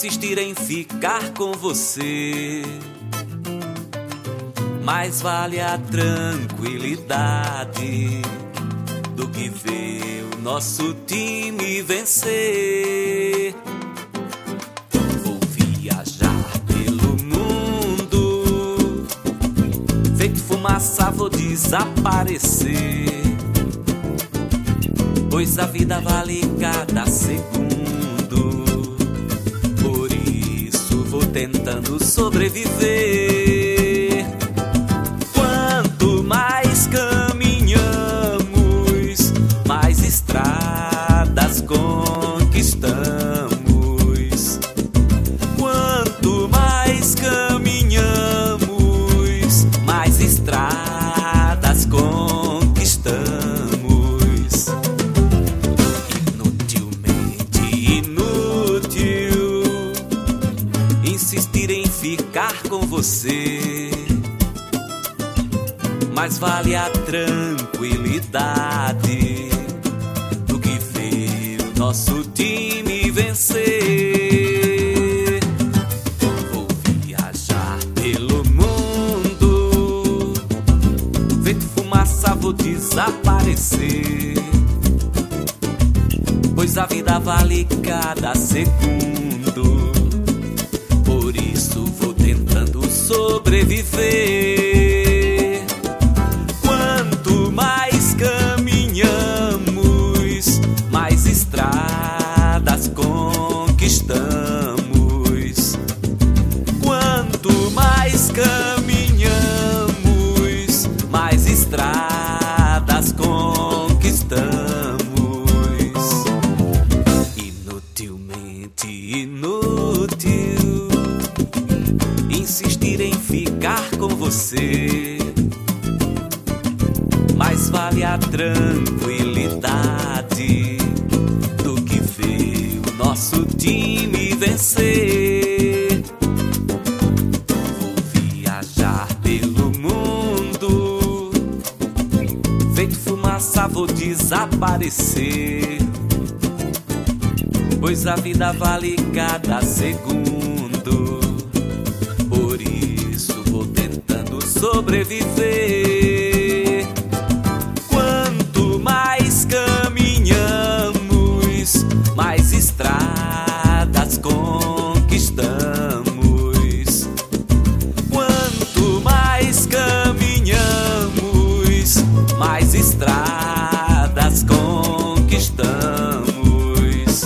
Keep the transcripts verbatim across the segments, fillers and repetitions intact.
insistir em ficar com você. Mais vale a tranquilidade do que ver o nosso time vencer. Vou viajar pelo mundo, feito fumaça vou desaparecer, pois a vida vale cada segundo. Por isso vou tentando sobreviver. Quanto mais caminhamos, mais estradas conquistamos. Quanto mais caminhamos, mais estradas conquistamos. Inutilmente inútil insistir em ficar com você. Mais vale a tranquilidade do que ver o nosso time vencer. Vou viajar pelo mundo, feito fumaça vou desaparecer, pois a vida vale cada segundo. Por isso vou tentando sobreviver. Mais caminhamos, mais estradas conquistamos. Quanto mais caminhamos, mais estradas conquistamos. Inutilmente inútil insistir em ficar com você. Mais vale a tranquilidade do que ver o nosso time vencer. Vou viajar pelo mundo, feito fumaça vou desaparecer, pois a vida vale cada segundo. Por isso vou tentando sobreviver. Mais caminhamos, mais estradas conquistamos. Quanto mais caminhamos, mais estradas conquistamos.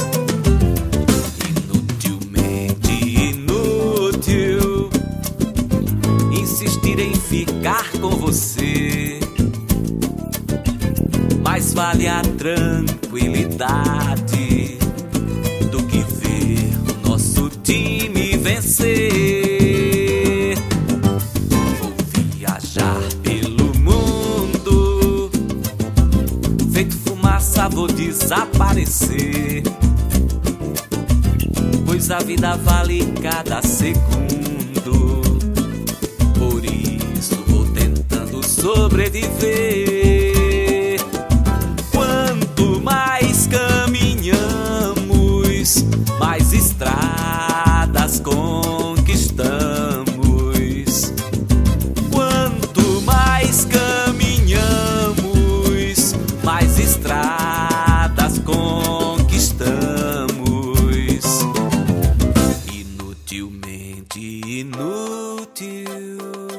Inutilmente inútil insistir em ficar com você. Mais vale a tranquilidade do que ver o nosso time vencer. Vou viajar pelo mundo, feito fumaça vou desaparecer, pois a vida vale cada segundo. Por isso vou tentando sobreviver. Mais caminhamos, mais estradas conquistamos. Quanto mais caminhamos, mais estradas conquistamos. Inutilmente inútil